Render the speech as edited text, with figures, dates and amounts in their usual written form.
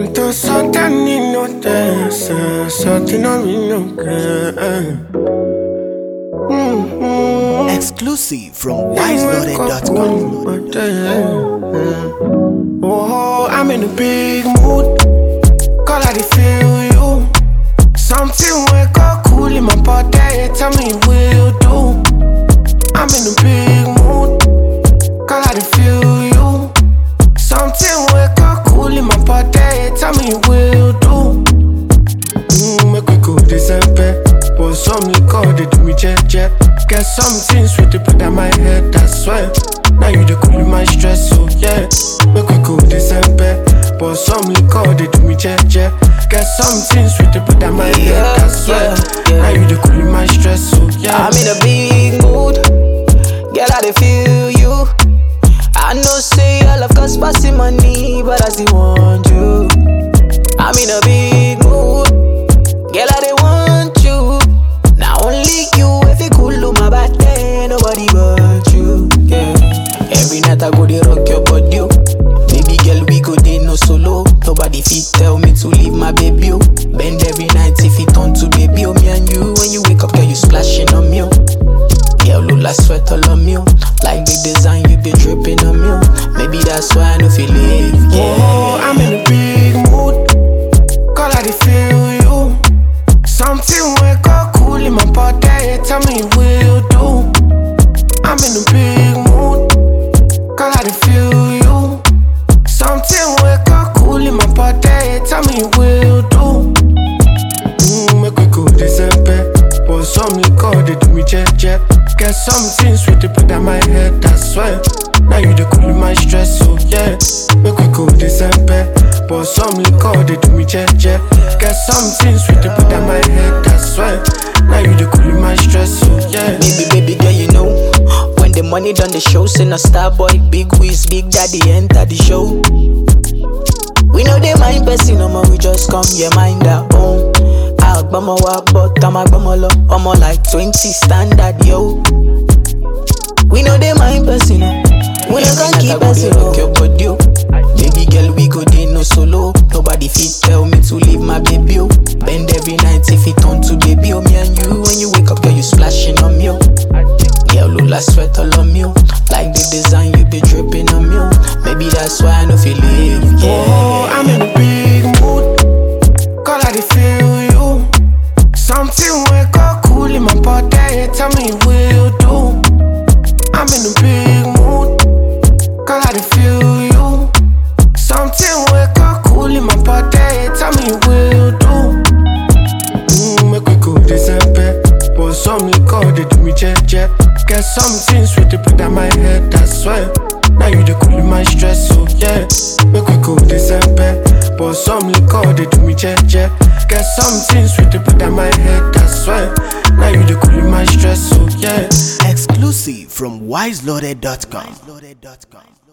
Tanto soltanto non te, sotto non mi non Exclusive from wiseloaded.com. Oh, I'm in a big mood. Call I feel you. Something wake up cool in my body. Tell me will do. I'm in a big mood. Call I feel you. Something wake up cool in my body. Tell me will do. Make we go December. But some liquor they do me jet. Get something sweet to put on my head, I swear. Now you the cool in my stress, so yeah. Make we go December. But some liquor they do me jet. Get something sweet to put on my head, I swear. Now you the cool in my stress, so yeah. I'm in a big mood. Girl, I dey feel you. I know say all of cost passing money, but I still want you. I'm in a big mood. Girl, I dey want you. Now only you, if you cool on my body, nobody but you. Yeah. Every night I go dey rock your body, oh. Baby girl, we go dey no solo. Nobody fit tell me to leave my baby, oh. Bend every night if it turn to baby, oh. Me and you, when you wake up, girl, you splashing on me, oh. Yeah, look like sweat all on me, oh. Like the design, you be dripping on me, oh. Maybe that's why I no feel leave, yeah. Oh, I'm in a big mood. Call I feel you. Something wake up cool in my body. Tell me will do. I'm in a big mood. Call I feel you. Something wake up cool in my body. Tell me will do. Make we go December. But some liquor they do me jet. Get something sweet to put on my head, I swear. Now you the cool in my stress, so yeah. Make we go December. But some liquor they do me jet. Get something sweet to put on my head, I swear. Now you the cool in my stress, so yeah. Baby girl, you know when the money done the show, send a star boy, big whiz, big daddy enter the show. We know they mind person, no more, we just come, yeah, mind our own. Agbama wa but I'm agbama lo, I'm like 20 standard, yo. We know they mind person, no. We no can keep person, no. Your body, oh. Baby girl, we go dey no solo. Nobody fit tell me to leave my baby, oh. Bend every night if it turn to baby, oh. Me and you, when you wake up, girl, you splashing on me, oh. Girl, look like sweat all on me, oh. Like the design, you be dripping on me, oh. Maybe that's why I no feel leave, yeah. Oh, I'm in a big mood. Call I feel you. Something wake up cool in my body. Tell me will do. I'm in a big mood. Call I feel you. Something wake up cool in my body. Tell me will do. Make we go December. But some liquor they do me jet. Get something sweet to put on my head, I swear. Now you the cool in my stress, so yeah. Make we go December. But some liquor they do me jet. Get something sweet to put on my head, I swear. Now you the cool in my stress, so yeah. Exclusive from wiseloaded.com.